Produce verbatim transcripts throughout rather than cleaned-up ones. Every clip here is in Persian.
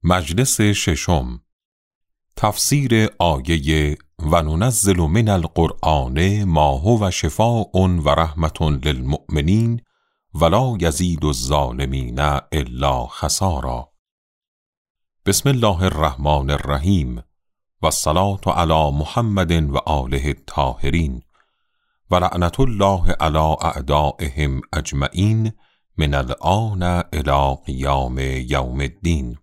مجلس ششم. تفسیر آیه و ننزل من القرآن ما هو شفاء و رحمة للمؤمنین ولا یزید الظالمین الا خسارا. بسم الله الرحمن الرحیم و الصلاة علی محمد و آله الطاهرین و لعنت الله علی اعدائهم اجمعین من الآن الی قیام یوم الدین.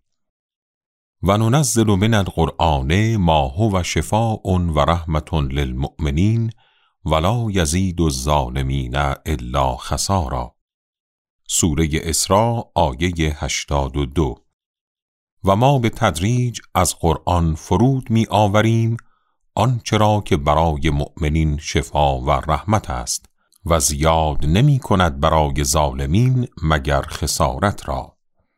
و ننزل من القرآن ما هو شفاء و رحمة للمؤمنین ولا یزید الظالمین الا خسارا. سوره اسراء آیه هشتاد و دو. و ما به تدریج از قرآن فرود می آوریم آنچه را که برای مؤمنین شفا و رحمت است و زیاد نمی کند برای ظالمین مگر خسارت را.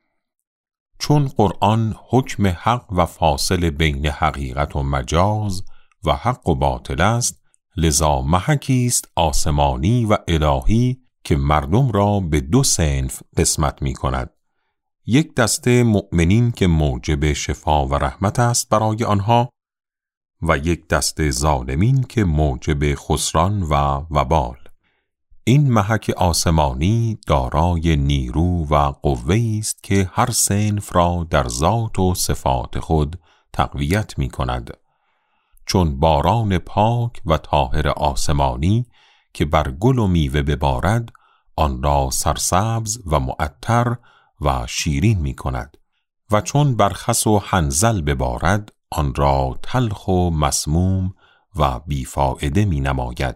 چون قرآن حکم حق و فاصل بین حقیقت و مجاز و حق و باطل است، لذا محکی است آسمانی و الهی که مردم را به دو صنف قسمت می کند. یک دسته مؤمنین که موجب شفا و رحمت است برای آنها و یک دسته ظالمین که موجب خسران و وبال. این محک آسمانی دارای نیرو و قوه‌ای است که هر صنف را در ذات و صفات خود تقویت می کند. چون باران پاک و طاهر آسمانی که بر گل و میوه ببارد آن را سرسبز و معطر و شیرین می کند و چون بر خس و حنظل ببارد آن را تلخ و مسموم و بیفایده می نماید.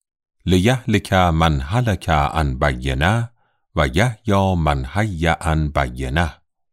لیهلک من هلک عن بینه و یحیی من حی عن بینه.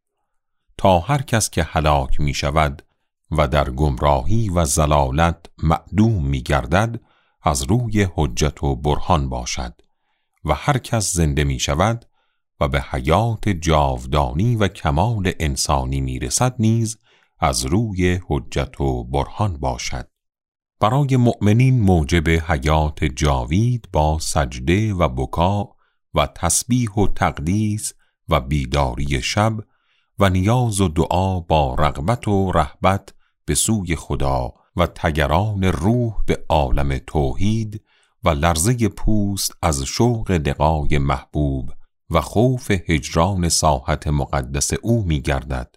تا هر کس که هلاک می شود و در گمراهی و ضلالت معدوم می گردد از روی حجت و برهان باشد و هر کس زنده می شود و به حیات جاودانی و کمال انسانی می رسد نیز از روی حجت و برهان باشد. برای مؤمنین موجب حیات جاوید با سجده و بکا و تسبیح و تقدیس و بیداری شب و نیاز و دعا با رغبت و رهبت به سوی خدا و تگران روح به عالم توحید و لرزه پوست از شوق لقای محبوب و خوف هجران ساحت مقدس او می گردد.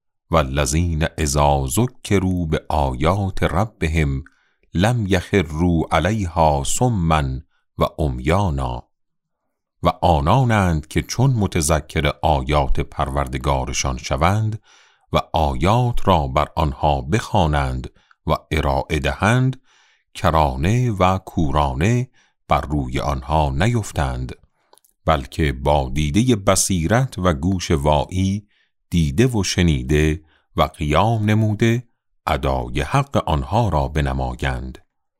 والذین اذا ذکروا بآیات ربهم لم یخروا علیها صما و عمیانا. و آنانند که چون متذکر آیات پروردگارشان شوند و آیات را بر آنها بخوانند و ارائه دهند کرانه و کورانه بر روی آنها نیفتند، بلکه با دیده بصیرت و گوش واعی دیده و شنیده و قیام نموده ادای حق آنها را بنمایند.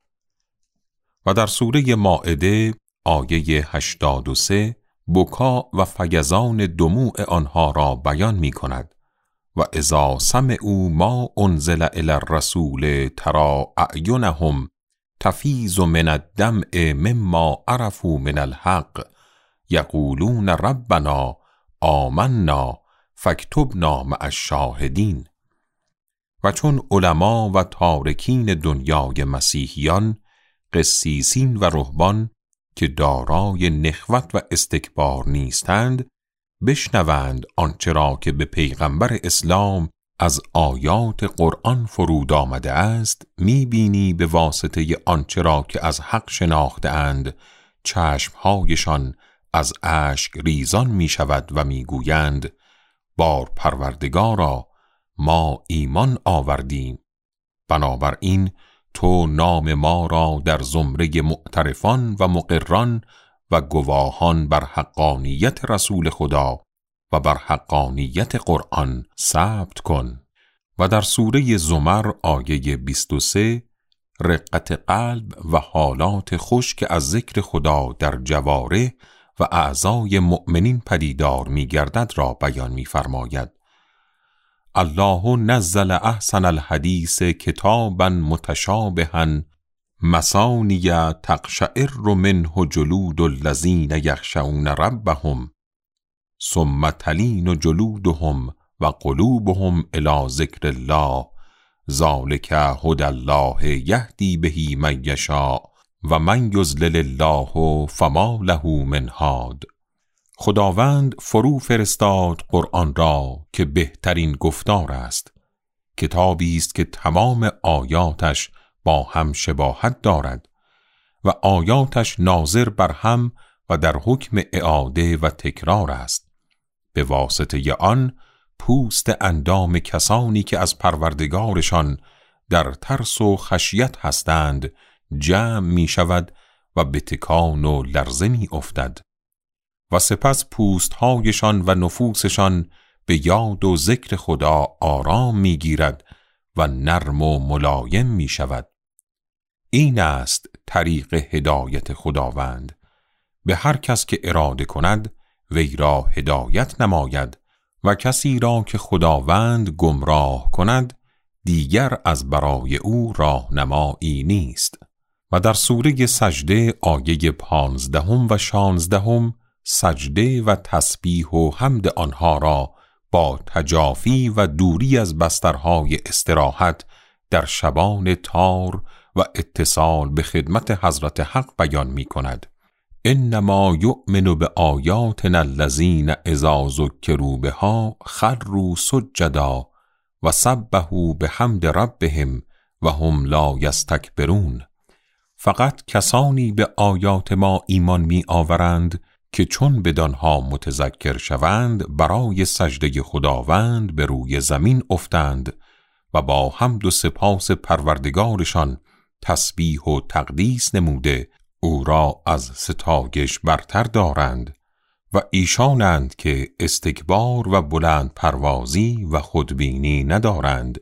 و در سوره مائده آیه هشتاد و سه بکا و فیضان دموع آنها را بیان می کند. و اذا سمعوا ما انزل الی الرسول تری اعینهم تفیض من الدمع مما عرفوا من الحق یقولون ربنا آمنا فاکتبنا مع الشاهدین. و چون علما و تارکین دنیای مسیحیان، قسیسین و رهبان که دارای نخوت و استکبار نیستند بشنوند آنچه را که به پیغمبر اسلام از آیات قرآن فرود آمده است، می بینی به واسطه آنچه را که از حق شناخته اند چشمهایشان از اشک ریزان می شود و می گویند بار پروردگارا ما ایمان آوردیم، بنابراین تو نام ما را در زمره معترفان و مقران و گواهان بر حقانیت رسول خدا و بر حقانیت قرآن ثبت کن. و در سوره زمر آیه بیست و سه رقت قلب و حالات خوش که از ذکر خدا در جواره و اعضای مؤمنین پدیدار می گردد را بیان می فرماید. الله نزل احسن الحدیث کتابا متشابها مثانی تقشعر منه جلود الذین یخشون ربهم ثم تلین جلودهم و قلوبهم الی ذکر الله ذالک هدی الله یهدی به من یشاء و من یضلل الله فما له من هاد. خداوند فرو فرستاد قرآن را که بهترین گفتار است، کتابی است که تمام آیاتش با هم شباهت دارد و آیاتش ناظر بر هم و در حکم اعاده و تکرار است. به واسطه آن پوست اندام کسانی که از پروردگارشان در ترس و خشیت هستند جمع می شود و به تکان و لرزه می افتد و سپس پوستهایشان و نفوسشان به یاد و ذکر خدا آرام می گیرد و نرم و ملایم می شود. این است طریق هدایت خداوند. به هر کس که اراده کند وی را هدایت نماید و کسی را که خداوند گمراه کند دیگر از برای او راهنمایی نیست. و در سوره سجده آیه پانزدهم و شانزدهم سجده و تسبیح و حمد آنها را با تجافی و دوری از بسترهای استراحت در شبان تار و اتصال به خدمت حضرت حق بیان می کند. انما یؤمن بآیاتنا الذین اذا ذکروا بها خروا سجدا و سبحوا بحمد ربهم و هم لا یستکبرون. فقط کسانی به آیات ما ایمان می آورند که چون بدانها متذکر شوند برای سجده خداوند به روی زمین افتند و با حمد و سپاس پروردگارشان تسبیح و تقدیس نموده او را از ستایش برتر دارند و ایشانند که استکبار و بلند پروازی و خودبینی ندارند.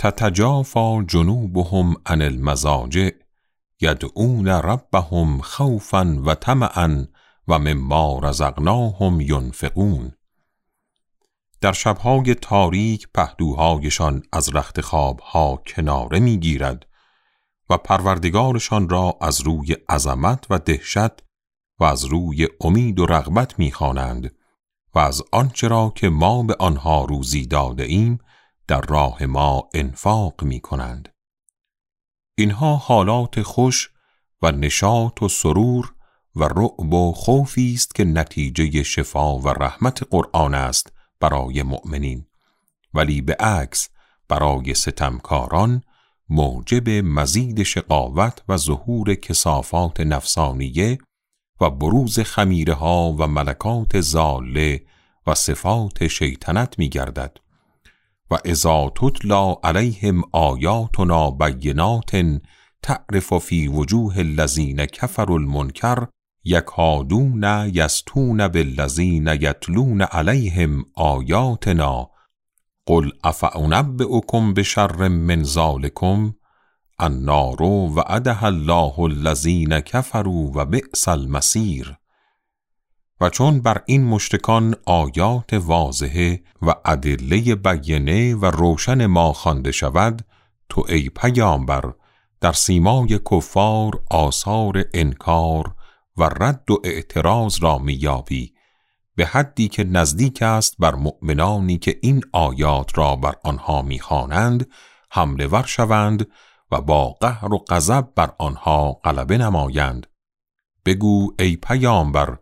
تتجافا جنوبهم عن المضاجع یدعون ربهم خوفا و طمعا و مما رزقناهم ینفقون. در شبهای تاریک پهلوهایشان از رخت خوابها کناره می گیرد و پروردگارشان را از روی عظمت و دهشت و از روی امید و رغبت می خوانند و از آنچه را که ما به آنها روزی داده ایم در راه ما انفاق می کنند. اینها حالات خوش و نشاط و سرور و رعب و خوفی است که نتیجه شفا و رحمت قرآن است برای مؤمنین، ولی به عکس برای ستمکاران موجب مزید شقاوت و ظهور کثافات نفسانیه و بروز خمیره ها و ملکات ضاله و صفات شیطنت می گردد. و اذا تتلی علیهم آیاتنا بینات تعرف فی وجوه الذین کفروا المنکر یکادون یسطون بالذین یتلون علیهم آیاتنا قل افأنبئکم بشر من ذلکم النار وعدها الله الذین کفروا و بئس المصیر. و چون بر این مشرکان آیات واضحه و ادله بینه و روشن ما خوانده شود، تو ای پیامبر در سیمای کفار آثار انکار و رد و اعتراض را میابی، به حدی که نزدیک است بر مؤمنانی که این آیات را بر آنها میخوانند حمله ور شوند و با قهر و غضب بر آنها غلبه نمایند. بگو ای پیامبر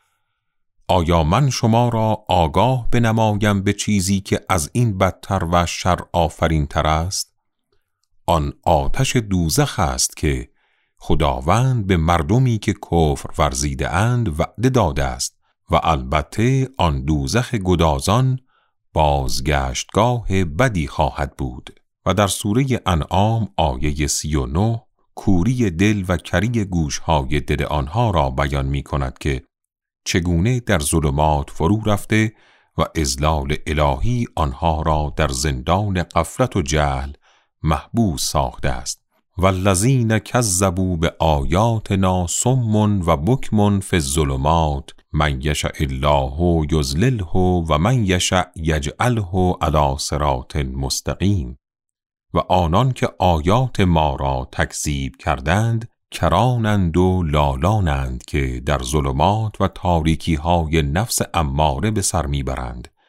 آیا من شما را آگاه بنمایم به چیزی که از این بدتر و شر آفرین تر است؟ آن آتش دوزخ است که خداوند به مردمی که کفر ورزیده اند وعده داده است و البته آن دوزخ گدازان بازگشتگاه بدی خواهد بود. و در سوره انعام آیه سی و نه کوری دل و کری گوشهای دل آنها را بیان می کند که چگونه در ظلمات فرو رفته و اضلال الهی آنها را در زندان غفلت و جهل محبوس ساخته است. والذین کذبوا بآیاتنا صم و بکم فی الظلمات من یشاء الله یضلله و من یشاء یجعله علی صراط مستقیم. و آنان که آیات ما را تکذیب کردند کرانند و لالانند که در ظلمات و تاریکی های نفس اماره به سر میبرند.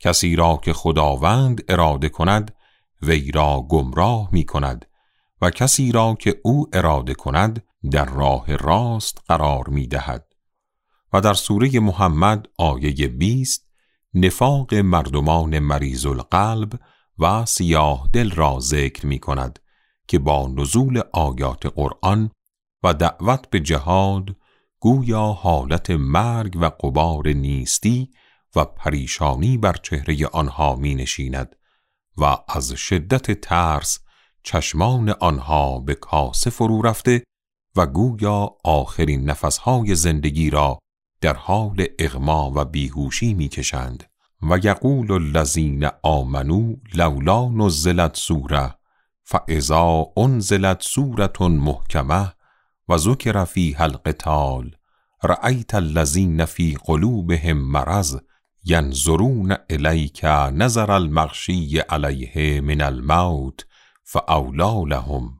کسی را که خداوند اراده کند وی را گمراه می کند و کسی را که او اراده کند در راه راست قرار می دهد. و در سوره محمد آیه بیست نفاق مردمان مریض القلب و سیاه دل را ذکر می کند که با نزول آیات قرآن و دعوت به جهاد گویا حالت مرگ و غبار نیستی و پریشانی بر چهره آنها می نشیند و از شدت ترس چشمان آنها به کاسه فرو رفته و گویا آخرین نفسهای زندگی را در حال اغما و بیهوشی می کشند. و یقول الذین آمنوا لولا نزلت سوره فاذا انزلت سوره محکمه و ذکر فیها القتال رأیت الذین فی قلوبهم مرض ینظرون الیک نظر المغشی علیه من الموت فاولی لهم.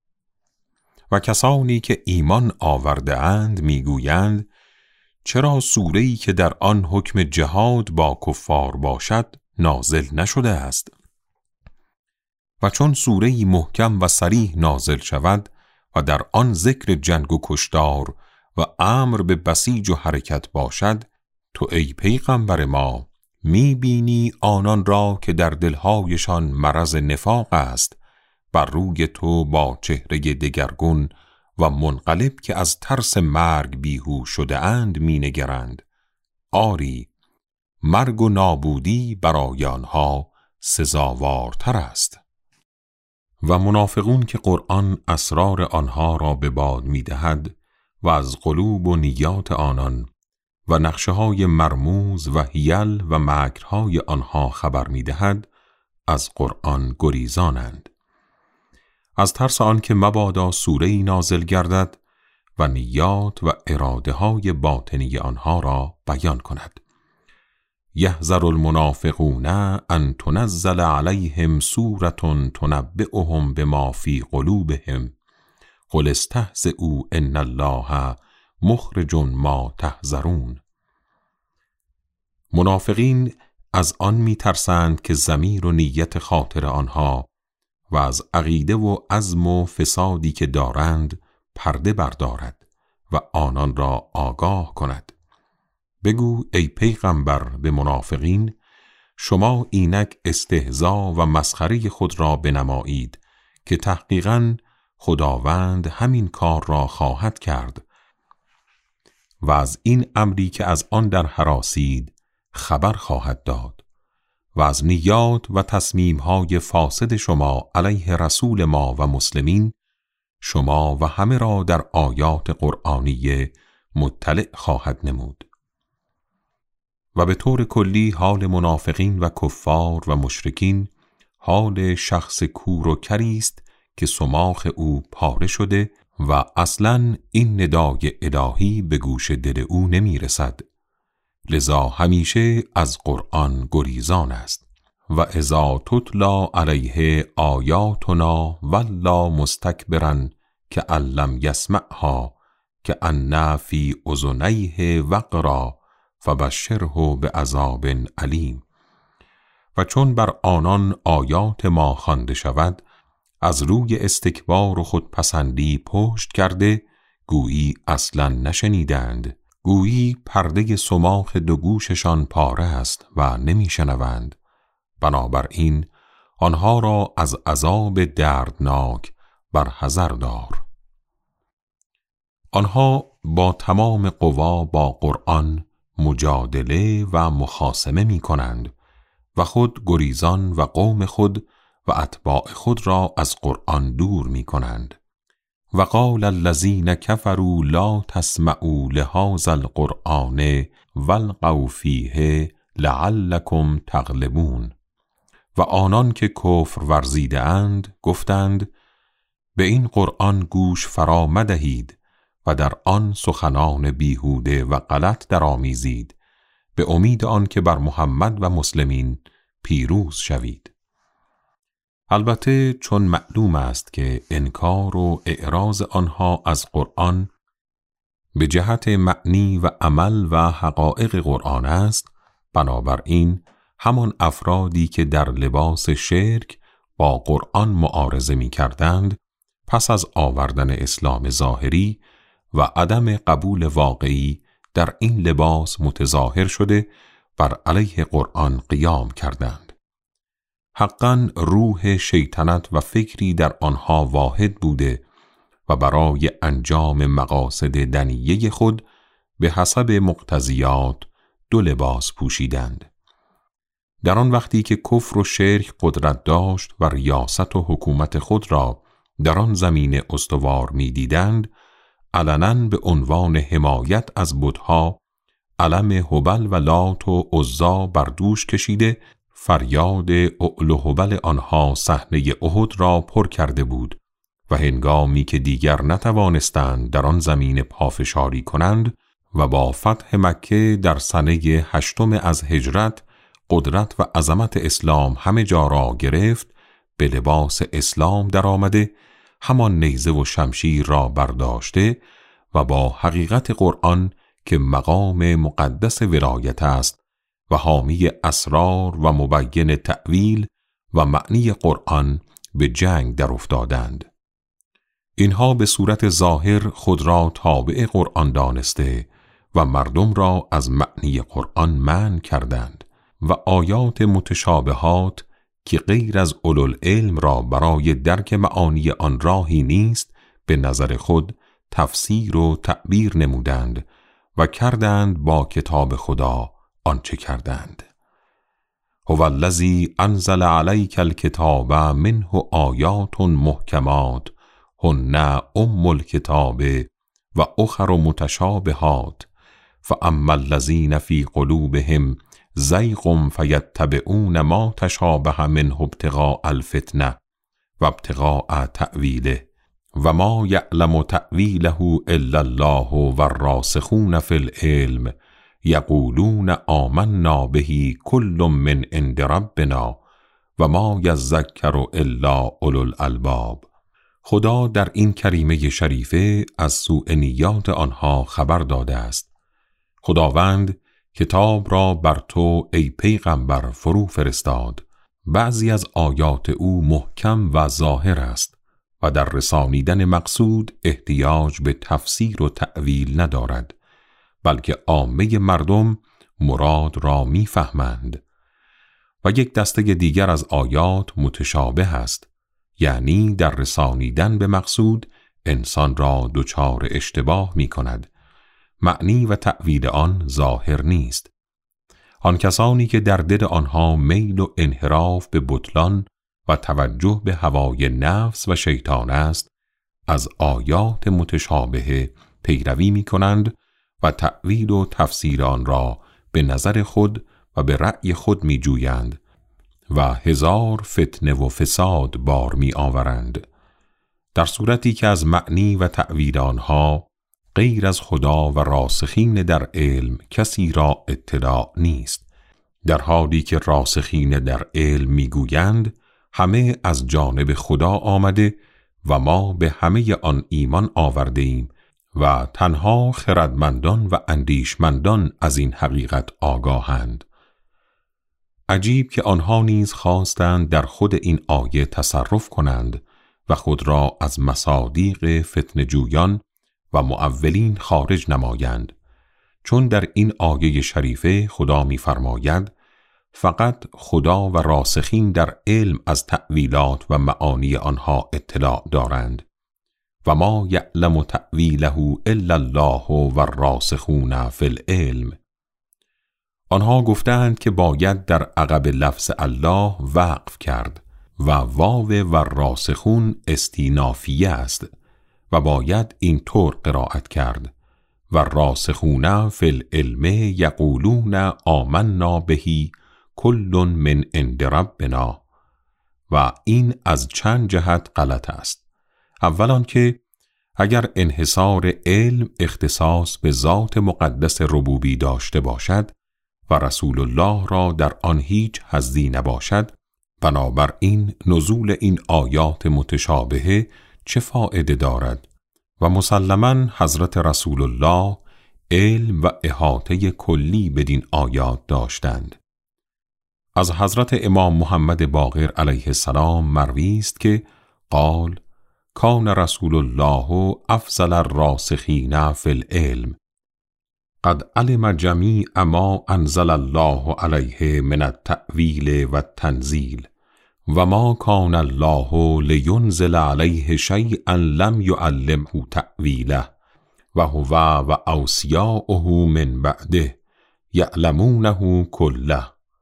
و کسانی که ایمان آورده اند میگویند چرا سوره‌ای که در آن حکم جهاد با کفار باشد نازل نشده است؟ و چون سوره‌ای محکم و صریح نازل شود و در آن ذکر جنگ و کشتار و امر به بسیج و حرکت باشد، تو ای پیغمبر ما میبینی آنان را که در دلهایشان مرض نفاق است بر روی تو با چهره دگرگون و منقلب که از ترس مرگ بیهوش شده اند می نگرند. آری مرگ و نابودی برای آنها سزاوارتر است. و منافقون که قرآن اسرار آنها را به باد می دهد و از قلوب و نیات آنان و نقشه های مرموز و حیل و مکرهای آنها خبر می دهد از قرآن گریزانند، از ترس آن که مبادا سوره‌ای نازل گردد و نیات و اراده های باطنی آنها را بیان کند. یحذر المنافقون ان تنزل علیهم سورة تنبئهم بما فی قلوبهم قل استهزئوا ان الله مخرج ما تحذرون. منافقین از آن می ترسند که ضمیر و نیت خاطر آنها و از عقیده و عزم و فسادی که دارند پرده بردارد و آنان را آگاه کند. بگو ای پیغمبر به منافقین شما اینک استهزا و مسخره خود را بنمایید که تحقیقاً خداوند همین کار را خواهد کرد و از این امری که از آن در هراسید خبر خواهد داد و از نیات و تصمیم‌های فاسد شما علیه رسول ما و مسلمین شما و همه را در آیات قرآنیه مطلع خواهد نمود. و به طور کلی حال منافقین و کفار و مشرکین حال شخص کور و کری است که سماخ او پاره شده و اصلاً این ندای الهی به گوش دل او نمی رسد، لذا همیشه از قرآن گریزان است. و اذا تتلی علیه آیاتنا ولا مستکبرا کأن لم یسمعها کأن فی اذنیه وقرا فبشره بعذاب علیم. و چون بر آنان آیات ما خوانده شود از روی استکبار و خودپسندی پشت کرده گویی اصلا نشنیدند، گویی پرده سماخ دو گوششان پاره است و نمیشنوند. بنابراین آنها را از عذاب دردناک برحذر دار. آنها با تمام قوا با قرآن مجادله و مخاصمه می کنند و خود گریزان و قوم خود و اتباع خود را از قرآن دور می کنند. و قال الذین کفروا لا تسمعوا لهذا القرآن والغوا فیه لعلکم تغلبون. و آنان که کفر ورزیده اند گفتند به این قرآن گوش فرا مدهید و در آن سخنان بیهوده و غلط درآمیزید به امید آن که بر محمد و مسلمین پیروز شوید. البته چون معلوم است که انکار و اعراض آنها از قرآن به جهت معنی و عمل و حقایق قرآن است، بنابراین همان افرادی که در لباس شرک با قرآن معارضه می کردند، پس از آوردن اسلام ظاهری و عدم قبول واقعی در این لباس متظاهر شده بر علیه قرآن قیام کردند. حقاً روح شیطنت و فکری در آنها واحد بوده و برای انجام مقاصد دنیه خود به حسب مقتضیات دو لباس پوشیدند. در آن وقتی که کفر و شرک قدرت داشت و ریاست و حکومت خود را در آن زمین استوار می دیدند، علناً به عنوان حمایت از بتها علم هبل و لات و عزا بر دوش کشیده، فریاد اعل و هبل آنها صحنه احد را پر کرده بود و هنگامی که دیگر نتوانستند در آن زمین پافشاری کنند و با فتح مکه در سنه هشتم از هجرت قدرت و عظمت اسلام همه جا را گرفت، به لباس اسلام در آمده، همان نیزه و شمشیر را برداشته و با حقیقت قرآن که مقام مقدس ولایت است و حامی اسرار و مبین تأویل و معنی قرآن به جنگ در افتادند. اینها به صورت ظاهر خود را تابع قرآن دانسته و مردم را از معنی قرآن منع کردند و آیات متشابهات که غیر از اولوالعلم را برای درک معانی آن راهی نیست، به نظر خود تفسیر و تعبیر نمودند و کردند با کتاب خدا آنچه کردند. هو الذی انزل علیک الکتاب منه آیات محکمات هن ام الکتاب و اخر متشابهات فاما الذین فی قلوبهم زیغ فیتبعون ما تشابه منه ابتغاء الفتنه و ابتغاء تأویله و ما یعلم تأویله الا الله و الراسخون فی العلم یقولون آمنا به کل من عند ربنا و ما یذکر الا اولو الالباب. خدا در این کریمه شریفه از سوء نیات آنها خبر داده است. خداوند کتاب را بر تو ای پیغمبر فرو فرستاد. بعضی از آیات او محکم و ظاهر است و در رسانیدن مقصود احتیاج به تفسیر و تأویل ندارد، بلکه عامه مردم مراد را می‌فهمند. و یک دسته دیگر از آیات متشابه است، یعنی در رسانیدن به مقصود انسان را دچار اشتباه می کند. معنی و تأویل آن ظاهر نیست. آن کسانی که در دل آنها میل و انحراف به بطلان و توجه به هوای نفس و شیطان است، از آیات متشابه پیروی می کنند و تأویل و تفسیر آن را به نظر خود و به رأی خود می جویند و هزار فتنه و فساد بار می آورند، در صورتی که از معنی و تأویل آنها غیر از خدا و راسخین در علم کسی را اطلاع نیست، در حالی که راسخین در علم می گویند همه از جانب خدا آمده و ما به همه آن ایمان آورده ایم و تنها خردمندان و اندیشمندان از این حقیقت آگاهند. عجیب که آنها نیز خواستند در خود این آیه تصرف کنند و خود را از مصادیق فتنه جویان و مؤولین خارج نمایند، چون در این آیه شریفه خدا می فرماید فقط خدا و راسخین در علم از تأویلات و معانی آنها اطلاع دارند و ما یعلم تأویله الا الله و الراسخون فی العلم. آنها گفتند که باید در عقب لفظ الله وقف کرد و واو و راسخون استینافیه است و باید این طور قرائت کرد و راسخون فی العلم یقولون آمنا بهی کل من عند ربنا. و این از چند جهت غلط است. اولا که اگر انحصار علم اختصاص به ذات مقدس ربوبی داشته باشد و رسول الله را در آن هیچ حظی نباشد، بنابراین نزول این آیات متشابهه چه فایده دارد؟ و مسلماً حضرت رسول الله علم و احاطه کلی بدین آیات داشتند. از حضرت امام محمد باقر علیه السلام مروی است که قال کان رسول الله افضل الراسخین فی العلم قد علم جمیع ما انزل الله علیه من التأویل و التنزیل و ما کان الله لینزل علیه شیئا لم یعلمه تأویله و هو و اوصیاؤه من بعده یعلمونه کله.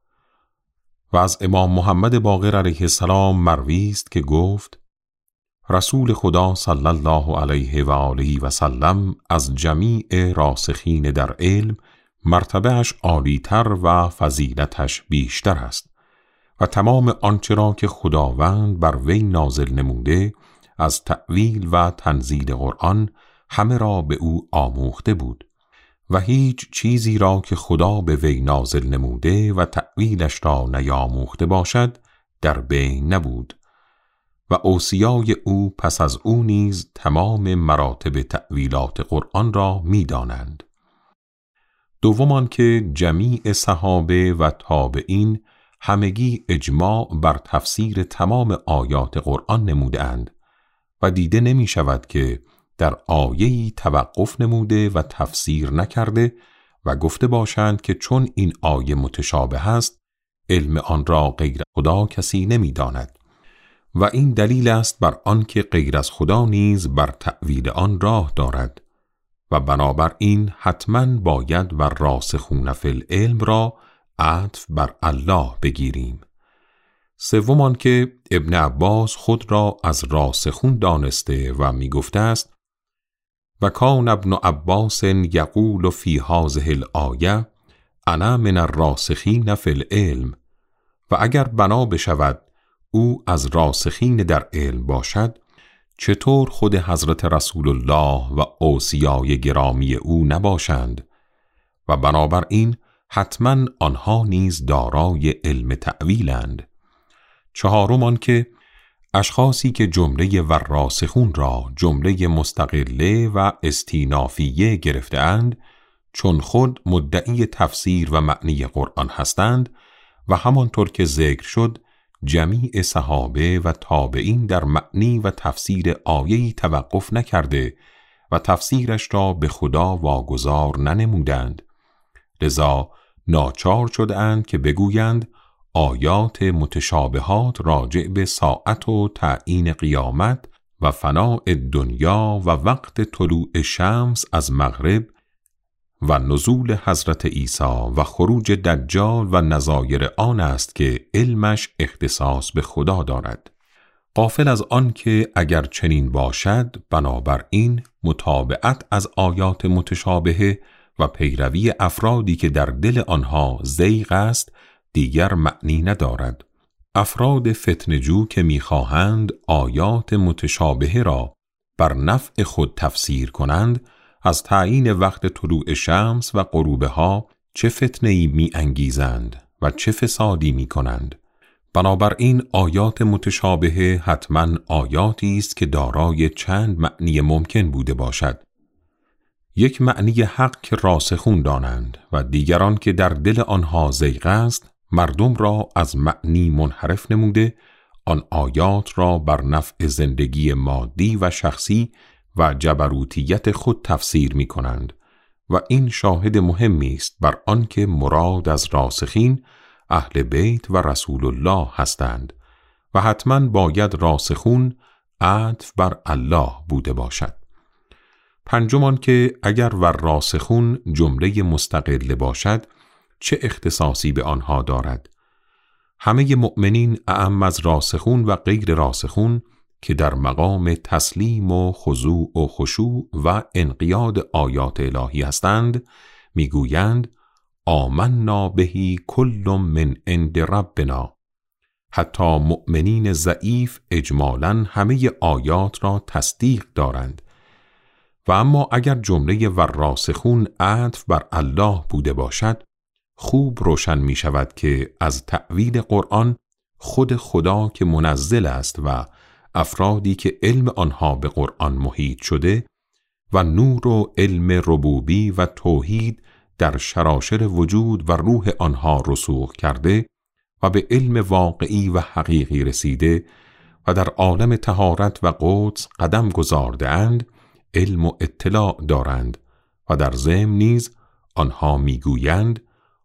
و از امام محمد باقر علیه السلام مروی است که گفت رسول خدا صلی الله علیه و آله و سلم از جمیع راسخین در علم مرتبهش عالی‌تر و فضیلتش بیشتر است و تمام آنچه را که خداوند بر وی نازل نموده از تأویل و تنزیل قرآن همه را به او آموخته بود و هیچ چیزی را که خدا به وی نازل نموده و تأویلش را نیاموخته باشد در بین نبود و اوصیای او پس از او نیز تمام مراتب تأویلات قرآن را می دانند. دومان که جمیع صحابه و تابعین همگی اجماع بر تفسیر تمام آیات قرآن نموده اند و دیده نمی شود که در آیه‌ای توقف نموده و تفسیر نکرده و گفته باشند که چون این آیه متشابه است علم آن را غیر خدا کسی نمی داند و این دلیل است بر آن که غیر از خدا نیز بر تأویل آن راه دارد و بنابراین حتما باید و راسخون فی العلم را عطف بر الله بگیریم. سومان که ابن عباس خود را از راسخون دانسته و می گفته است و کان ابن عباس یقول فی هذه الآیه انا من الراسخین فی العلم و اگر بنا بشود او از راسخین در علم باشد چطور خود حضرت رسول الله و اوصیای گرامی او نباشند و بنابراین حتما آنها نیز دارای علم تأویلند. چهارم آن که اشخاصی که جمله و راسخون را جمله مستقله و استینافیه گرفته‌اند چون خود مدعی تفسیر و معنی قرآن هستند و همانطور که ذکر شد جمیع صحابه و تابعین در معنی و تفسیر آیه‌ای توقف نکرده و تفسیرش را به خدا واگذار ننمودند، لذا ناچار شدند که بگویند آیات متشابهات راجع به ساعت و تعیین قیامت و فناء دنیا و وقت طلوع شمس از مغرب و نزول حضرت عیسی و خروج دجال و نظایر آن است که علمش اختصاص به خدا دارد، غافل از آن که اگر چنین باشد بنابراین متابعت از آیات متشابهه و پیروی افرادی که در دل آنها زیغ است دیگر معنی ندارد. افراد فتنه‌جو که می‌خواهند آیات متشابهه را بر نفع خود تفسیر کنند از تعیین وقت طلوع شمس و غروبها چه فتنه‌ای می‌انگیزند و چه فسادی می‌کنند. بنابراین آیات متشابهه حتما آیاتی است که دارای چند معنی ممکن بوده باشد. یک معنی حق که راسخون دانند و دیگران که در دل آنها زیغ است مردم را از معنی منحرف نموده آن آیات را بر نفع زندگی مادی و شخصی و جبروتیت خود تفسیر می کنند و این شاهد مهمی است بر آن که مراد از راسخین اهل بیت و رسول الله هستند و حتما باید راسخون عطف بر الله بوده باشد. پنجمان که اگر ور راسخون جمله مستقل باشد چه اختصاصی به آنها دارد؟ همه مؤمنین اعم از راسخون و غیر راسخون که در مقام تسلیم و خضوع و خشوع و انقیاد آیات الهی هستند میگویند آمنا بهی کل من عند ربنا. حتی مؤمنین ضعیف اجمالاً همه آیات را تصدیق دارند و اما اگر جمله و راسخون عطف بر الله بوده باشد خوب روشن می شود که از تأویل قرآن خود خدا که منزل است و افرادی که علم آنها به قرآن محیط شده و نور و علم ربوبی و توحید در شراشر وجود و روح آنها رسوخ کرده و به علم واقعی و حقیقی رسیده و در عالم طهارت و قدس قدم گذارده اند علم و اطلاع دارند و در ضمن نیز آنها میگویند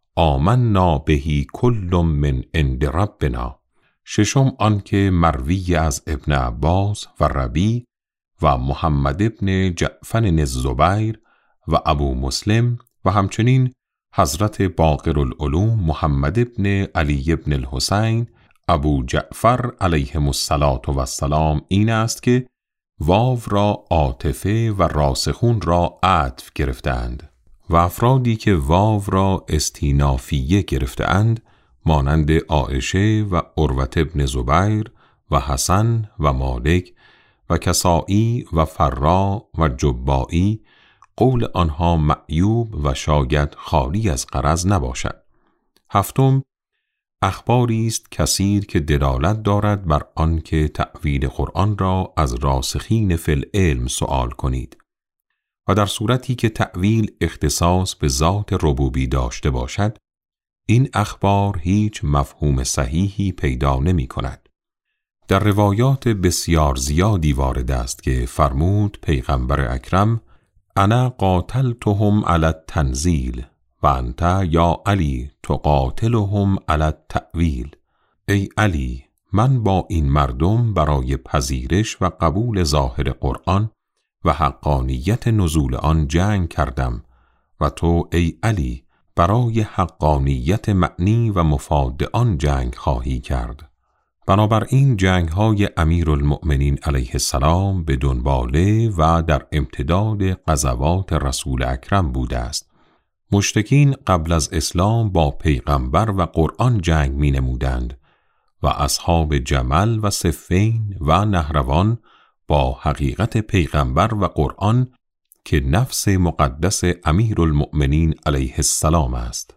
آمنا بهی کل من عند ربنا. ششم آنکه مروی از ابن عباس و ربی و محمد ابن جعفر الزبیر و ابو مسلم و همچنین حضرت باقر العلوم محمد ابن علی ابن الحسین ابو جعفر علیهم السلام این است که واو را عاطفه و راسخون را عطف گرفتند و افرادی که واو را استینافیه گرفتند مانند عایشه و عروة ابن زبیر و حسن و مالک و کسائی و فرا و جبائی قول آنها معیوب و شاید خالی از غرض نباشد. هفتم اخباری است کثیر که دلالت دارد بر آنکه تأویل قرآن را از راسخین فی العلم سؤال کنید و در صورتی که تأویل اختصاص به ذات ربوبی داشته باشد این اخبار هیچ مفهوم صحیحی پیدا نمی کند. در روایات بسیار زیادی وارد است که فرمود پیغمبر اکرم انا قاتلتهم علی التنزیل و انت یا علی تقاتلهم علی التأویل. ای علی من با این مردم برای پذیرش و قبول ظاهر قرآن و حقانیت نزول آن جنگ کردم و تو ای علی برای حقانیت معنی و مفاد آن جنگ خواهی کرد. بنابراین جنگ های امیرالمؤمنین علیه السلام به دنباله و در امتداد غزوات رسول اکرم بوده است. مشرکین قبل از اسلام با پیغمبر و قرآن جنگ می نمودند و اصحاب جمل و صفین و نهروان با حقیقت پیغمبر و قرآن که نفس مقدس امیرالمؤمنین علیه السلام است.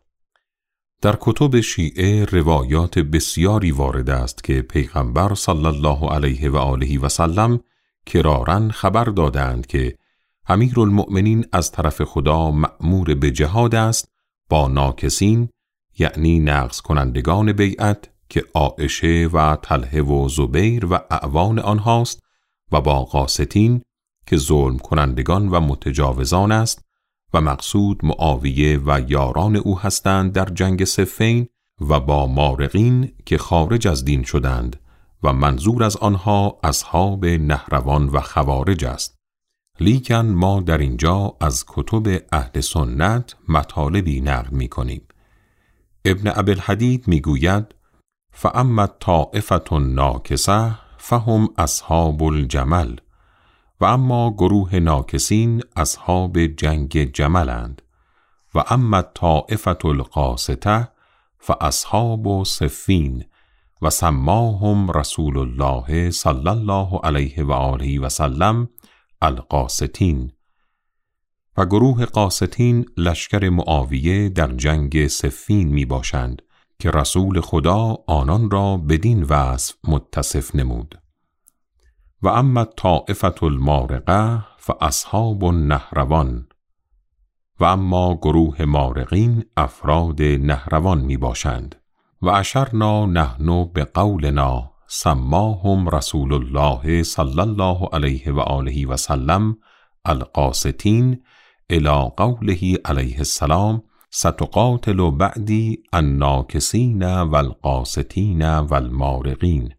در کتب شیعه روایات بسیاری وارد است که پیغمبر صلی الله علیه و آله و سلم کراراً خبر دادند که امیرالمؤمنین از طرف خدا مأمور به جهاد است با ناکسین یعنی نقض کنندگان بیعت که عایشه و طلحه و زبیر و اعوان آنهاست و با قاسطین که ظلم کنندگان و متجاوزان است و مقصود معاویه و یاران او هستند در جنگ صفین و با مارقین که خارج از دین شدند و منظور از آنها اصحاب نهروان و خوارج است. لیکن ما در اینجا از کتب اهل سنت مطالبی نقل می کنیم. ابن ابی‌الحدید می گوید فاما الطائفة الناکسة فهم اصحاب الجمل و اما گروه ناکسین اصحاب جنگ جملند و اما الطائفة القاسطة فاصحاب صفین و سماهم رسول الله صلی الله علیه و آله و سلم القاسطین و گروه قاسطین لشکر معاویه در جنگ صفین می باشند که رسول خدا آنان را بدین وصف متصف نمود. و اما الطائفة المارقة فاصحاب النهروان و اما گروه مارقین افراد نهروان می باشند. و اشرنا نحن بقولنا سماهم رسول الله صلی الله علیه و آله و سلم القاسطین الی قوله علیه السلام ستقاتل بعدی الناکسین والقاسطین والمارقین.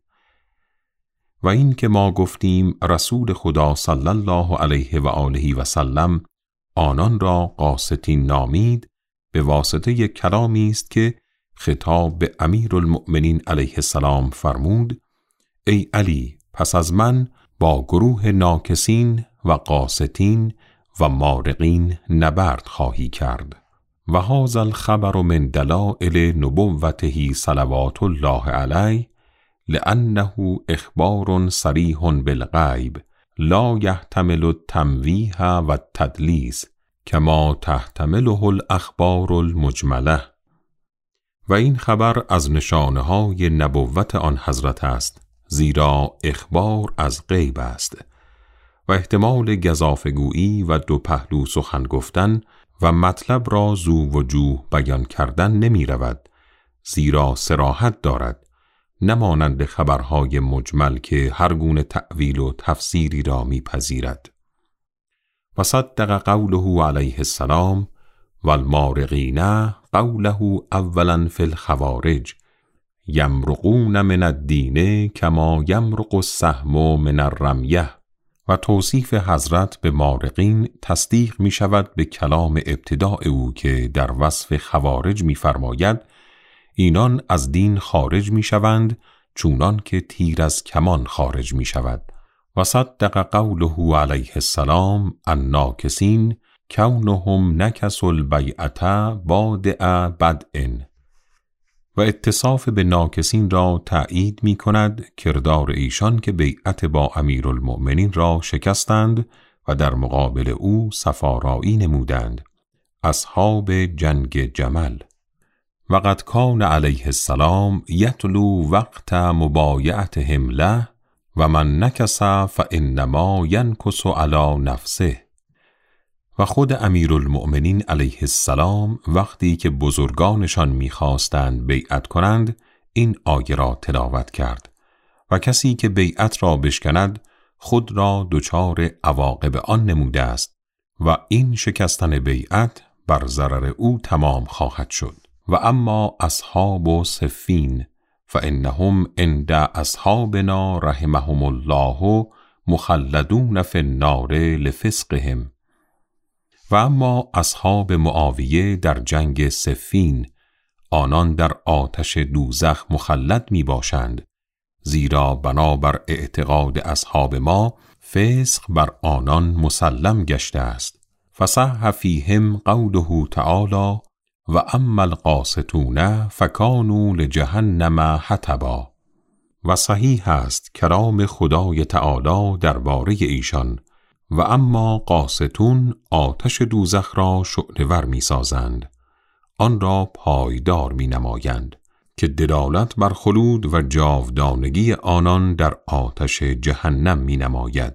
و این که ما گفتیم رسول خدا صلی الله علیه و آله و سلم آنان را قاسطین نامید به واسطه کلامی است که خطاب به امیرالمؤمنین علیه السلام فرمود ای علی پس از من با گروه ناکسین و قاسطین و مارقین نبرد خواهی کرد. و هذا الخبر من دلائل نبوته صلوات الله علیه لأنه اخبار صریح بالغیب لا یحتمل التمویه و التدلیس کما تحتمله الاخبار المجمله. و این خبر از نشانه های نبوت آن حضرت است زیرا اخبار از غیب است و احتمال گزافگویی و دو پهلو سخن گفتن و مطلب را زو وجوه بیان کردن نمی رود زیرا صراحت دارد، نمانند خبرهای مجمل که هر گونه تأویل و تفسیری را میپذیرد. و صدق قوله علیه السلام والمارقین قوله اولا فی الخوارج یمرقون من الدین کما یمرق السهم من الرمیه. و توصیف حضرت به مارقین تصدیق می شود به کلام ابتداء او که در وصف خوارج می فرماید اینان از دین خارج می شوند چونان که تیر از کمان خارج می شود. و صدق قوله علیه السلام الناکسین کونهم نکسوا البیعة بادئ بدء. و اتصاف به ناکسین را تأیید می کند کردار ایشان که بیعت با امیرالمؤمنین را شکستند و در مقابل او صفارایی نمودند، اصحاب جنگ جمل. و قد کان علیه السلام یتلو وقت مبایعتهم له و من نکس فانما ینکس علی نفسه. و خود امیرالمؤمنین علیه السلام وقتی که بزرگانشان می‌خواستند بیعت کنند این آیه را تلاوت کرد و کسی که بیعت را بشکند خود را دچار عواقب آن نموده است و این شکستن بیعت بر ضرر او تمام خواهد شد. و اما اصحاب صفین فانهم عند اصحابنا رحمهم الله مخلدون فی النار لفسقهم. و اما اصحاب معاویه در جنگ صفین آنان در آتش دوزخ مخلد می باشند، زیرا بنابر اعتقاد اصحاب ما فسق بر آنان مسلم گشته است. فصح فیهم قوله تعالی و اما القاسطون فکانوا لجهنم حطبا. و صحیح است کلام خدای تعالی درباره ایشان و اما قاسطون آتش دوزخ را شعله‌ور می سازند، آن را پایدار می نمایند که دلالت بر خلود و جاودانگی آنان در آتش جهنم می نماید.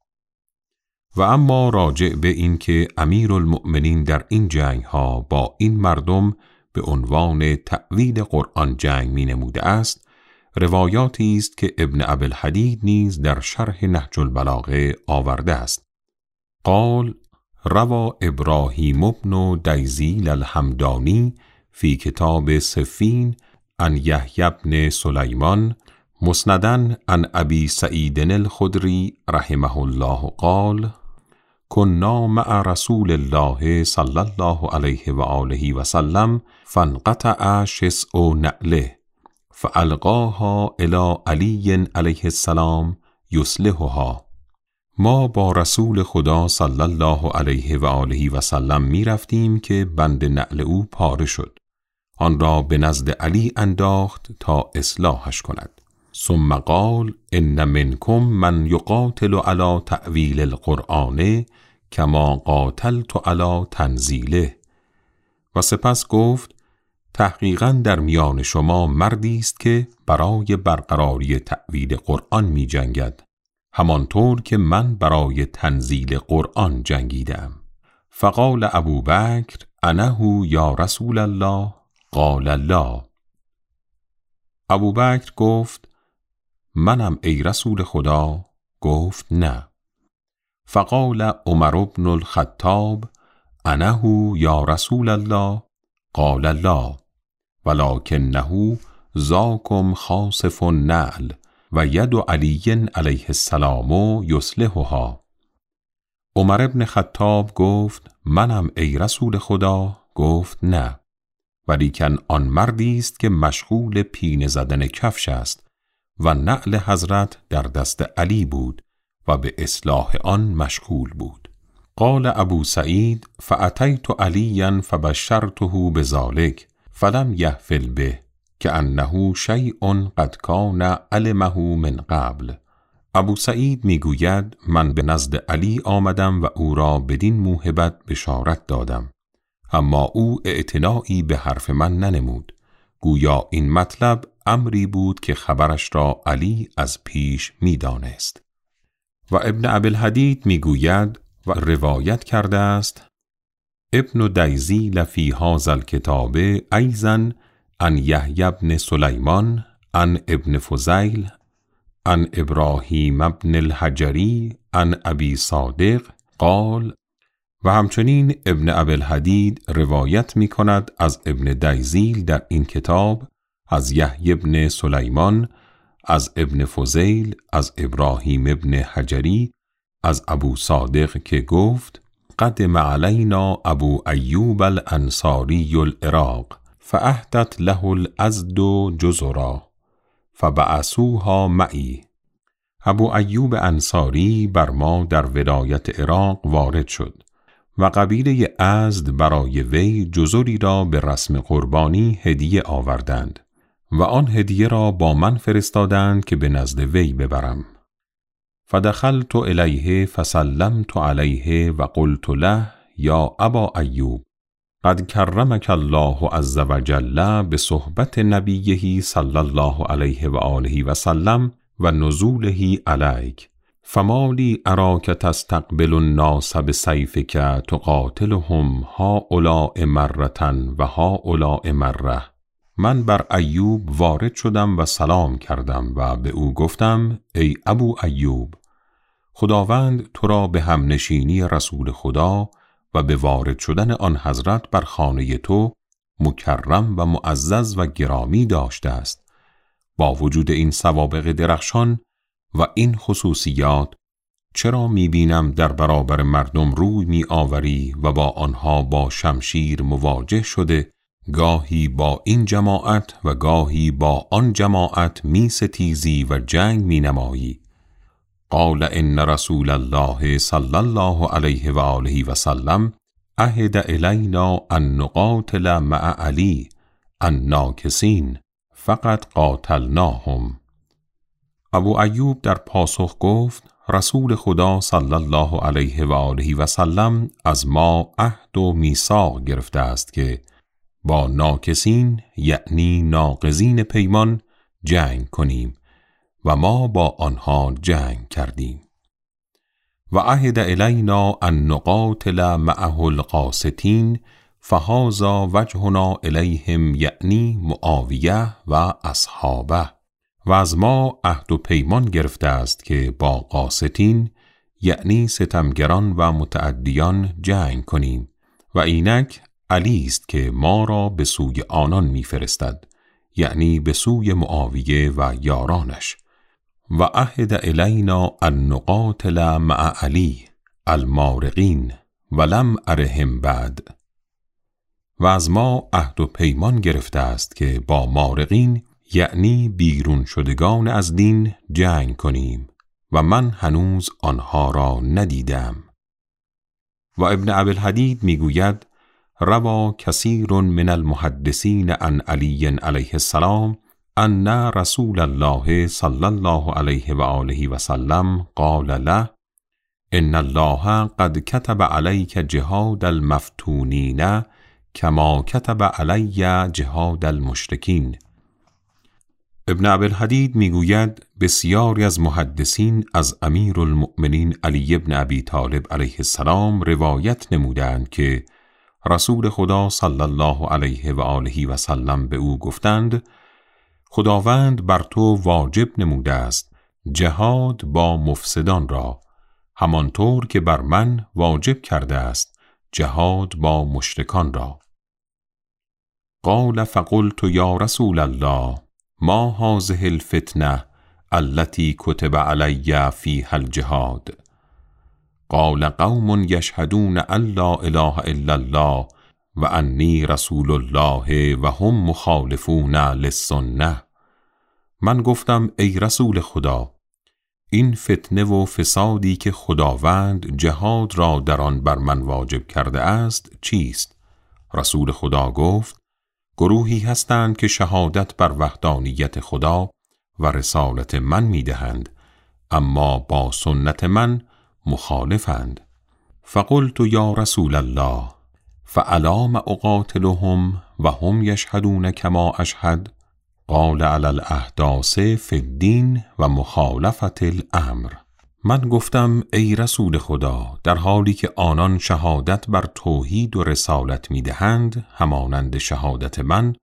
و اما راجع به این که امیرالمؤمنین در این جنگ ها با این مردم به عنوان تأویل قرآن جنگ می نموده است، روایاتی است که ابن ابی‌الحدید نیز در شرح نهج البلاغه آورده است. قال روى ابراهیم بن دیزیل الحمدانی فی کتاب صفین عن یحیی بن سلیمان مسندا عن ابی سعید الخدری رحمه الله قال كنا مع رسول الله صلی الله علیه و آله و سلم فانقطع شسع نعله فالقاها الی علی علیه السلام یصلحها. ما با رسول خدا صلی الله علیه و آله و سلم می رفتیم که بند نعل او پاره شد، آن را به نزد علی انداخت تا اصلاحش کند. ثم قال ان منکم من یقاتل علی تأویل القرآن کما قاتلت علی تنزیله. و سپس گفت تحقیقاً در میان شما مردی است که برای برقراری تأویل قرآن می جنگد، همانطور که من برای تنزیل قرآن جنگیدم. فقال ابوبکر انه یا رسول الله قال لا. ابوبکر گفت منم ای رسول خدا؟ گفت نه. فقال عمر بن الخطاب انه یا رسول الله قال لا ولکنه ذاکم خاصف النعل و ید علی علیه السلام یصلحها. عمر بن خطاب گفت منم ای رسول خدا؟ گفت نه، ولیکن آن مردی است که مشغول پینه زدن کفش است و نعل حضرت در دست علی بود و به اصلاح آن مشغول بود. قال ابو سعید فاتیت علیا فبشرته بذلک فلم یحفل به کأنه شیء قد کان علمه من قبل. ابو سعید میگوید من به نزد علی آمدم و او را بدین موهبت بشارت دادم، اما او اعتنایی به حرف من ننمود، گویا این مطلب امری بود که خبرش را علی از پیش میدانست. و ابن ابی‌الحدید میگوید و روایت کرده است ابن دیزیل فی هذا الکتاب ایضا عن یحیی بن سلیمان عن ابن فضیل عن ابراهیم بن الحجری عن ابی صادق قال و همچنین ابن ابی‌الحدید روایت می کند از ابن دیزیل در این کتاب از یحیی بن سلیمان، از ابن فضیل، از ابراهیم بن حجری، از ابو صادق که گفت قدم علینا ابو ایوب الانصاری العراق فاهدت له الازد جزرا فبعثوها معی. ابو ایوب انصاری بر ما در ولایت عراق وارد شد و قبیله ازد برای وی جزری را به رسم قربانی هدیه آوردند و آن هدیه را با من فرستادند که به نزد وی ببرم. فدخلت الیه فسلمت علیه و قلت له یا ابا ایوب قد کرمک الله عز وجل بصحبت نبیه صلی الله علیه و آله و سلم و نزوله علیک فما لی اراک تستقبل الناس بسیفک تقاتلهم هؤلاء مرة و هؤلاء مره. من بر ایوب وارد شدم و سلام کردم و به او گفتم ای ابو ایوب، خداوند تو را به همنشینی رسول خدا و به وارد شدن آن حضرت بر خانه تو مکرم و معزز و گرامی داشته است. با وجود این سوابق درخشان و این خصوصیات چرا می بینم در برابر مردم روی می آوری و با آنها با شمشیر مواجه شده، گاهی با این جماعت و گاهی با آن جماعت می ستیزی و جنگ می نمایی؟ قال ان رسول الله صلی الله علیه و آله و سلم عهد الینا ان نقاتل مع علی الناکسین فقط قاتلناهم. ابو ایوب در پاسخ گفت رسول خدا صلی الله علیه و آله و سلم از ما عهد و میثاق گرفته است که با ناکسین یعنی ناقضین پیمان جنگ کنیم و ما با آنها جنگ کردیم. و عهد الینا ان نقاتل معه القاسطین فهذا وجهنا الیهم یعنی معاویه و اصحابه. و از ما عهد و پیمان گرفته است که با قاسطین یعنی ستمگران و متعدیان جنگ کنیم و اینک علی است که ما را به سوی آنان می‌فرستد، یعنی به سوی معاویه و یارانش. و عهد الینا ان نقاتل مع علی المارقین ولم ارهم بعد. و از ما عهد و پیمان گرفته است که با مارقین یعنی بیرون شدگان از دین جنگ کنیم و من هنوز آنها را ندیدم. و ابن ابی‌الحدید میگوید روا کثیر من المحدثین عن علی علیه السلام ان رسول الله صلی الله علیه و آله و سلم قال له ان الله قد كتب علیک جهاد المفتونین کما کتب علی جهاد المشرکین. ابن ابی‌الحدید میگوید بسیاری از محدثین از امیر المؤمنین علی بن ابی طالب علیه السلام روایت نمودند که رسول خدا صلی الله علیه و آله و سلم به او گفتند خداوند بر تو واجب نموده است جهاد با مفسدان را، همانطور که بر من واجب کرده است جهاد با مشرکان را. قال فقلت یا رسول الله ما هذه الفتنه التي كتب علی فيها الجهاد؟ قال قوم یشهدون ان لا اله الا الله و انی رسول الله و هم مخالفون للسنه. من گفتم ای رسول خدا، این فتنه و فسادی که خداوند جهاد را در آن بر من واجب کرده است چیست؟ رسول خدا گفت گروهی هستند که شهادت بر وحدانیت خدا و رسالت من میدهند اما با سنت من مخالفند. فقلت یا رسول الله فعلام اقاتلهم و هم یشهدون کما اشهد؟ قال علی الاحداث فی الدین و مخالفت الامر. من گفتم ای رسول خدا، در حالی که آنان شهادت بر توحید و رسالت میدهند همانند شهادت من،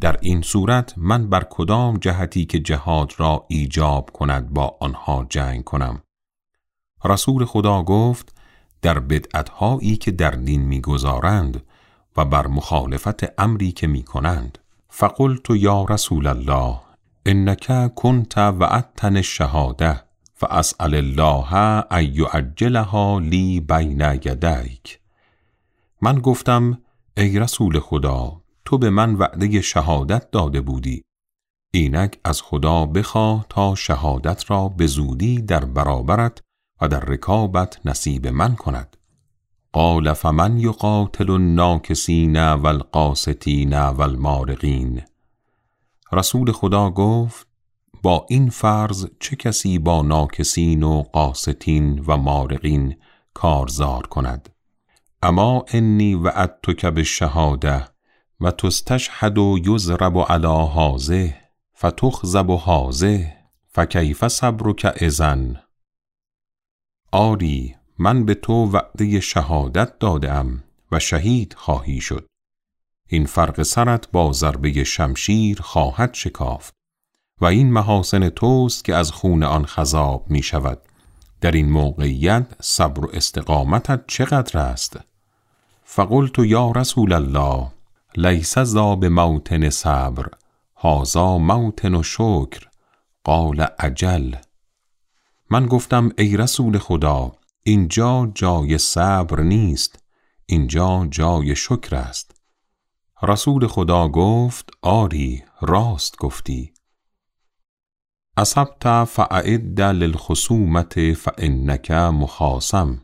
در این صورت من بر کدام جهتی که جهاد را ایجاب کند با آنها جنگ کنم؟ رسول خدا گفت در بدعت‌هایی که در دین می‌گذارند و بر مخالفت امری که می‌کنند. فقلت یا رسول الله انک کنت وعدتنی الشهاده فاسأل الله ان یعجلها لی بین یدیک. من گفتم ای رسول خدا، تو به من وعده شهادت داده بودی، اینک از خدا بخواه تا شهادت را به زودی در برابرت و در رکابت نصیب من کند. قال فمن یقاتل الناکسین والقاسطین والمارقین. رسول خدا گفت با این فرض چه کسی با ناکسین و قاسطین و مارقین کارزار کند؟ اما انی وعدتک بالشهاده و تستشهد و یضرب علی هذه فتخذب هذه فکیف صبرک اذن. آری من به تو وعده شهادت دادم و شهید خواهی شد. این فرق سرت با ضربه شمشیر خواهد شکافت و این محاسن توست که از خون آن خضاب می شود. در این موقعیت صبر و استقامتت چقدر است؟ فقلت یا رسول الله لیس ذا بموطن صبر هذا موطن شکر. قال اجل. من گفتم ای رسول خدا، اینجا جای صبر نیست، اینجا جای شکر است. رسول خدا گفت آری راست گفتی. اصبت فاعد للخصومة فانک مخاصم.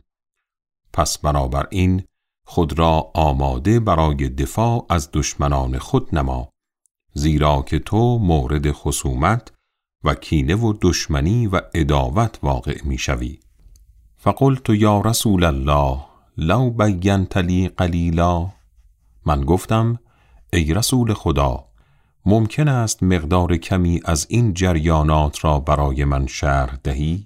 پس بنابراین خود را آماده برای دفاع از دشمنان خود نما، زیرا که تو مورد خصومت و کینه و دشمنی و عداوت واقع می شوی. فقلت یا رسول الله لو بینت لی قلیلا. من گفتم ای رسول خدا، ممکن است مقدار کمی از این جریانات را برای من شرح دهی؟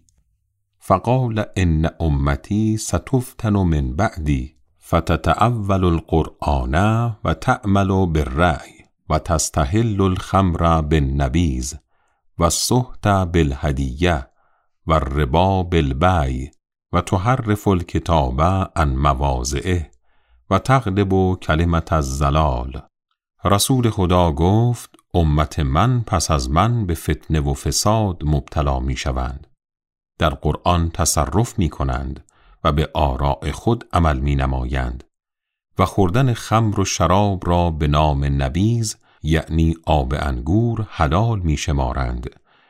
فقال ان امتی ستفتن من بعدی فتتأول القرآن و تعمل بالرأی و تستحل الخمر بالنبیذ و السحت بالهدیه و الربا بالبیع و تحرف الکتاب عن مواضعه و تغلب کلمة الضلال. رسول خدا گفت امت من پس از من به فتنه و فساد مبتلا می شوند، در قرآن تصرف می کنند و به آراء خود عمل می نمایند و خوردن خمر و شراب را به نام نبیذ یعنی آب انگور حلال می شمارند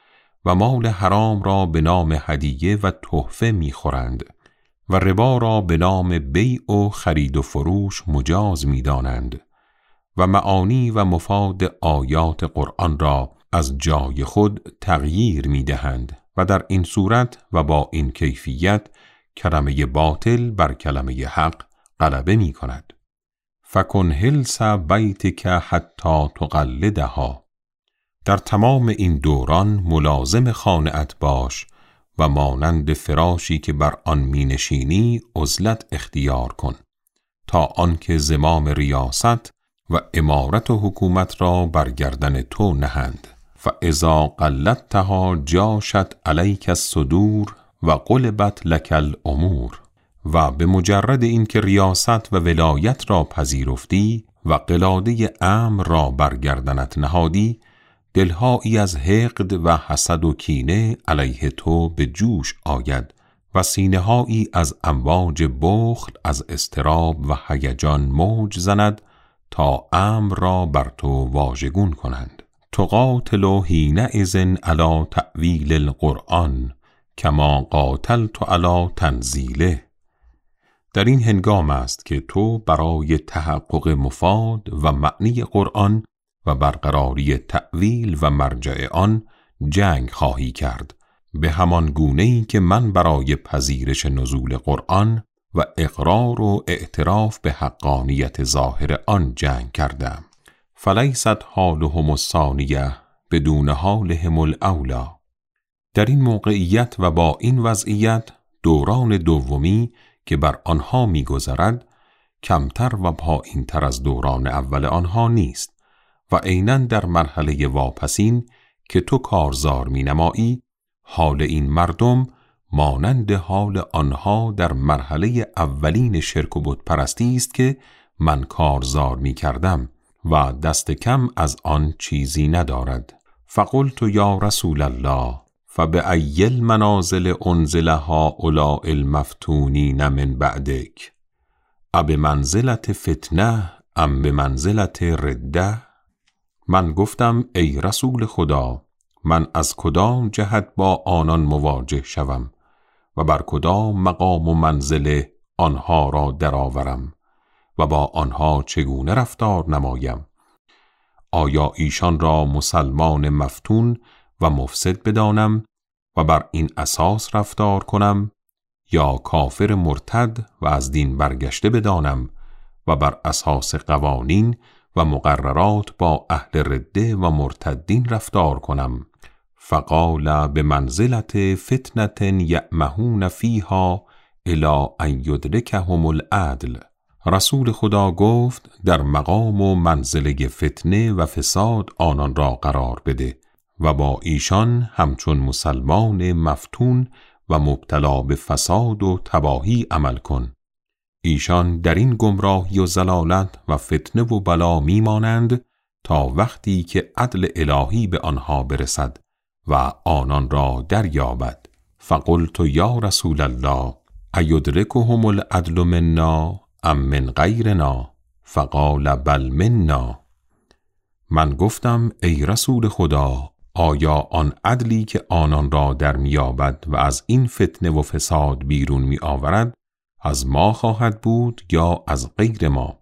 و مال حرام را به نام هدیه و تحفه می خورند و ربا را به نام بیع و خرید و فروش مجاز می دانند و معانی و مفاد آیات قرآن را از جای خود تغییر می دهند و در این صورت و با این کیفیت کلمه باطل بر کلمه حق غلبه می کند. فکن حلس بیتک حتی تقلدها. در تمام این دوران ملازم خانه‌ات باش و مانند فراشی که بر آن می نشینی عزلت اختیار کن تا آنکه زمام ریاست و امارت و حکومت را بر گردن تو نهند. فاذا قلدتها جاشت علیک الصدور و قلبت لک الامور. و به مجرد اینکه ریاست و ولایت را پذیرفتی و قلاده امر را بر گردنت نهادی، دلهایی از حقد و حسد و کینه علیه تو به جوش آید و سینه‌هایی از امواج بخل از اضطراب و هیجان موج زند تا امر را بر تو واژگون کنند. تقاتل حینئذ علی تأویل القرآن کما قاتلت علی تنزیله. در این هنگام است که تو برای تحقق مفاد و معنی قرآن و برقراری تأویل و مرجع آن جنگ خواهی کرد، به همان گونه‌ای که من برای پذیرش نزول قرآن و اقرار و اعتراف به حقانیت ظاهر آن جنگ کردم. فلیست حالهم الثانیه بدون حالهم الاولی. در این موقعیت و با این وضعیت دوران دومی که بر آنها می‌گذرد کمتر و پایین‌تر از دوران اول آنها نیست و عیناً در مرحله واپسین که تو کارزار می نمایی، حال این مردم مانند حال آنها در مرحله اولین شرک و بت پرستی است که من کارزار می کردم و دست کم از آن چیزی ندارد. فقلت یا رسول الله فبأی المنازل انزل هؤلاء المفتونین من بعدک ابمنزلة فتنه ام بمنزلة رده؟ من گفتم ای رسول خدا، من از کدام جهت با آنان مواجه شوم و بر کدام مقام و منزل آنها را درآورم و با آنها چگونه رفتار نمایم؟ آیا ایشان را مسلمان مفتون و مفسد بدانم و بر این اساس رفتار کنم، یا کافر مرتد و از دین برگشته بدانم و بر اساس قوانین و مقررات با اهل رده و مرتدین رفتار کنم؟ فقال بمنزلة فتنة یأمهون فیها الی ان یدرکهم العدل. رسول خدا گفت در مقام و منزله فتنه و فساد آنان را قرار بده و با ایشان همچون مسلمان مفتون و مبتلا به فساد و تباهی عمل کن. ایشان در این گمراهی و ضلالت و فتنه و بلا میمانند تا وقتی که عدل الهی به آنها برسد و آنان را دریابد. فقلت یا رسول الله ایدرکهم العدل منا ام من غیرنا؟ فقال بل منا. من گفتم ای رسول خدا، آیا آن عدلی که آنان را در میابد و از این فتنه و فساد بیرون می آورد از ما خواهد بود یا از غیر ما؟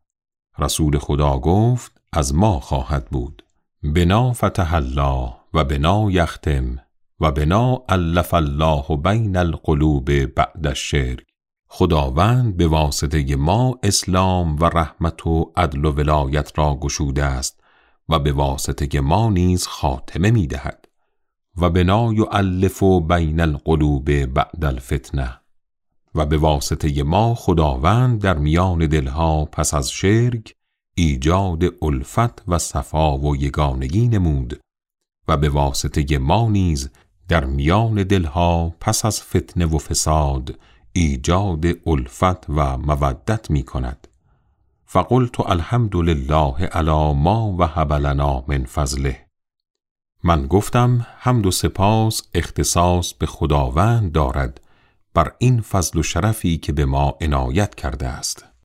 رسول خدا گفت از ما خواهد بود. بنا فتح الله و بنا یختم و بنا الف الله بین القلوب بعد الشرک. خداوند به واسطه ما اسلام و رحمت و عدل و ولایت را گشوده است و به واسطه ما نیز خاتمه می دهد. و بنا یؤلف بین القلوب بعد الفتنه. و به واسطه ما خداوند در میان دلها پس از شرک ایجاد الفت و صفا و یگانگی نمود و به واسطه ما نیز در میان دلها پس از فتنه و فساد ایجاد الفت و مودت می کند. فقلت الحمد لله علی ما وهب لنا من فضله. من گفتم حمد و سپاس اختصاص به خداوند دارد بر این فضل و شرفی که به ما عنایت کرده است.